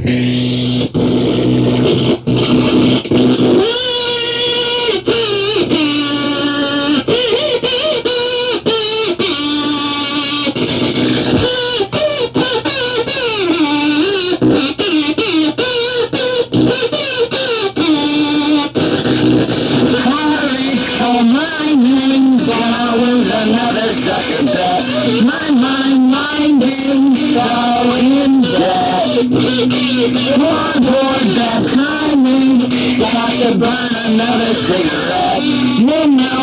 Minding, so in debt. More towards that timing, got to burn another cigarette. You know